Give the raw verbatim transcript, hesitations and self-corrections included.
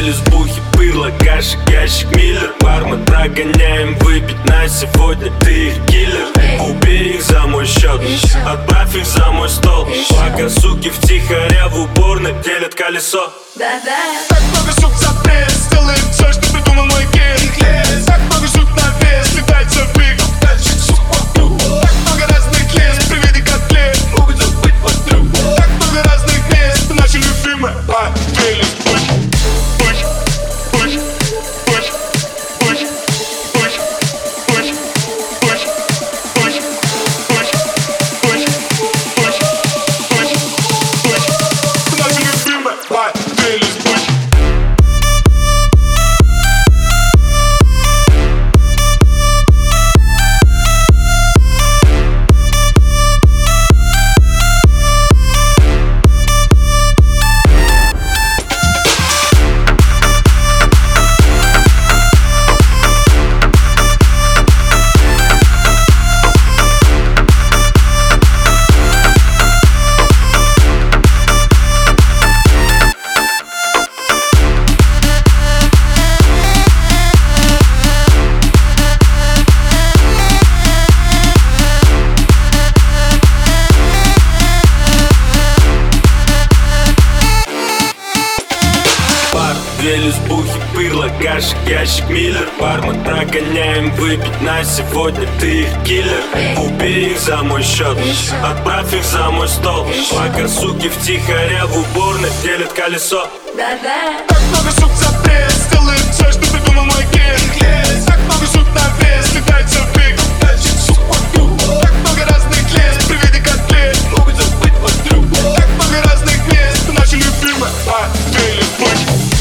лесбухи, пырло, каши, ящик, миллер. Бармен, прогоняем выпить на сегодня, ты их киллер. Убей их за мой счет, отправь их за мой стол. Пока суки втихаря в уборной делят колесо. Да-да. Так много сук за пресс, сделаем все, что придумал мой гей. Так много сук на вес, летает все биг. Дальше сук вокруг. Так много разных лес, приведи котлет. Могут забыть вокруг. Так много разных мест, наши любимые поделись. Push, push, push, push, push, push, push, push, push, push, push, push, push, push. Наши любимые поделись. Push. Две лесбухи, пырло, каши, ящик, миллер. Бармен, прогоняем выпить на сегодня, ты их киллер. Убей их за мой счет, отправь их за мой стол. Пока суки втихаря в уборной делят колесо. Да-да. Так много сук за пресс, сделаем все, что придумал мой гей. Так много сук на вес, летает все биг. Дальше сук вокруг. Так много разных лес, приведи котлет. Могут забыть вокруг. Так много разных мест, наши любимые поделись. Push.